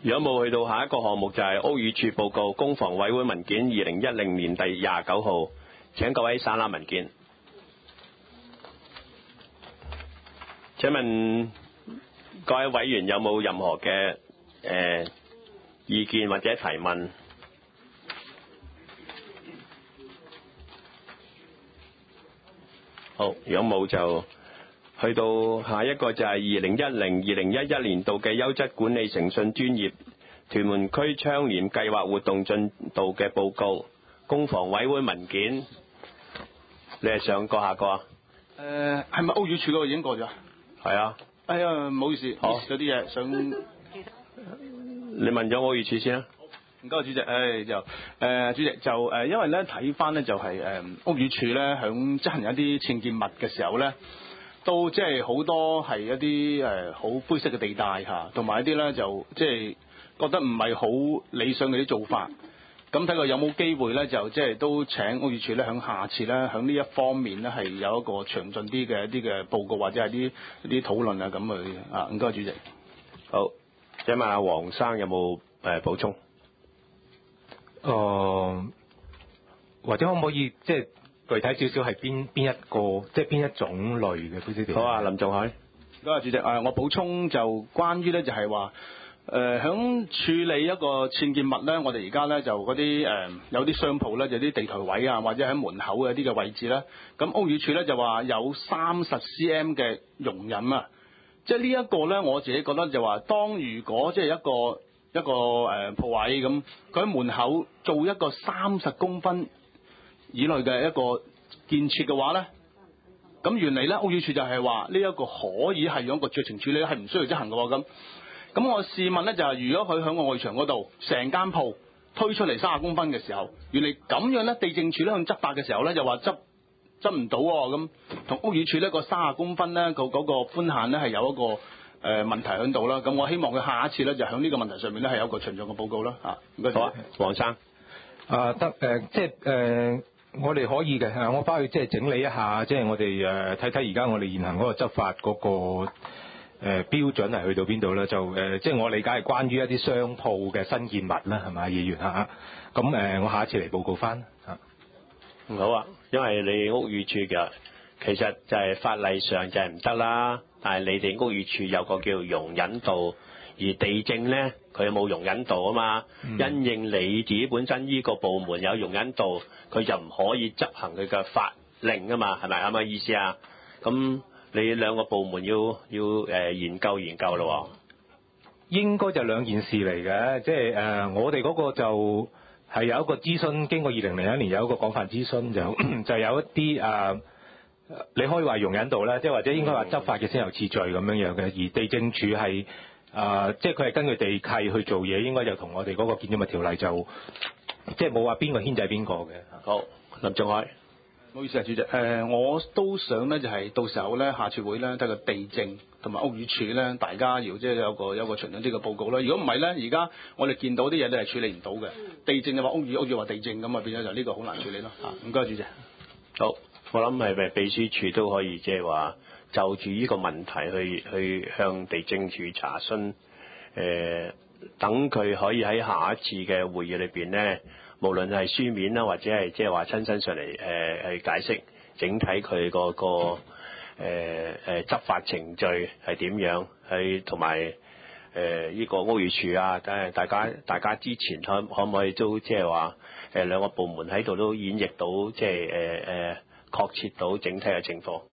如果冇去到下一個項目就係屋宇署報告公房委會文件2010年第29號，請各位省覽文件。請問各位委員有冇任何嘅意見或者提問？好，如果冇就去到下一個就係2010-2011年度嘅優質管理誠信專業屯門區倡廉計劃活動進度嘅報告公房委會文件，你係上過下個啊？ 係咪屋宇署嗰個已經過咗？ 係啊。 哎呀，唔好意思， 好有啲嘢想。 你問咗屋宇署先啦。 唔該，主席。主席就因為咧睇翻咧就係屋宇署咧響執行一啲僭建物嘅時候咧，都即係好多係一啲好灰色嘅地帶嚇，同埋一啲咧就即係覺得唔係好理想嘅啲做法。咁睇過有冇機會咧，就即係都請屋宇署咧響下次咧響呢一方面咧係有一個詳盡啲嘅一啲嘅報告或者係啲討論啊咁去啊。唔該，主席。 好，請問阿黃生有冇補充？ 或者可唔可以即係具體少少係邊一個，即係邊一種類嘅灰色地帶？ 好啊，林仲海。 多謝主席。我補充就關於咧就係話響處理一個僭建物咧，我哋而家咧就嗰啲有啲商鋪咧，就啲地台位啊，或者喺門口嘅一啲嘅位置咧，咁屋宇署咧就話有30 cm 嘅容忍啊，即係呢一個咧，我自己覺得就話，當如果即係一個鋪位咁，佢喺門口做一個30公分以內嘅一個建設嘅話咧，咁原嚟咧屋宇署就係話呢一個可以係用一個酌情處理，係唔需要執行嘅喎。咁我試問咧就係，如果佢喺個外牆嗰度成間鋪推出嚟30公分嘅時候，原嚟咁樣咧，地政署咧向執法嘅時候咧就話執唔到喎，咁同屋宇署呢個30公分咧嗰個寬限咧係有一個問題喺度啦。咁我希望佢下一次咧就喺呢個問題上面咧係有一個詳盡嘅報告啦。唔該。 好啊，黃生。 即係我哋可以嘅，我翻去即係整理一下，即係我哋睇睇而家我哋現行嗰個執法嗰個標準係去到邊度咧？就即係我理解係關於一啲商鋪嘅新建物啦，係咪議員嚇？咁我下一次嚟報告翻嚇。 好啊，因為你屋宇署嘅其實就係法例上就係唔得啦，但係你哋屋宇署有個叫容忍度，而地政咧佢冇容忍度啊嘛。因應你自己本身呢個部門有容忍度，佢就唔可以執行佢嘅法令啊嘛，係咪咁嘅意思啊？咁你兩個部門要研究咯。 應該就兩件事嚟嘅，即係我哋嗰個就係有一個諮詢，經過2001年有一個廣泛諮詢，就有一啲你可以話容忍度咧，即係或者應該話執法嘅先後次序咁樣嘅，而地政署係即係佢係根據地契去做嘢，應該就同我哋嗰個建築物條例就即係冇話邊個牽制邊個嘅。 好，林仲海。 唔好意思啊，主席。我都想咧就係到時候咧下次會咧睇個地政同埋屋宇署咧，大家要即係有個詳盡啲嘅報告啦。如果唔係咧，而家我哋見到啲嘢咧係處理唔到嘅。地政就話屋宇話地政咁啊，變咗就呢個好難處理咯。唔該，主席。 好，我諗係咪秘書處都可以即係話就住呢個問題去向地政署查詢，等佢可以喺下一次嘅會議裏邊咧，無論係書面啦，或者係即係話親身上嚟去解釋整體佢個執法程序係點樣，係同埋呢個屋宇署啊，大家之前可唔可以都即係話兩個部門喺度都演繹到即係確切到整體嘅情況。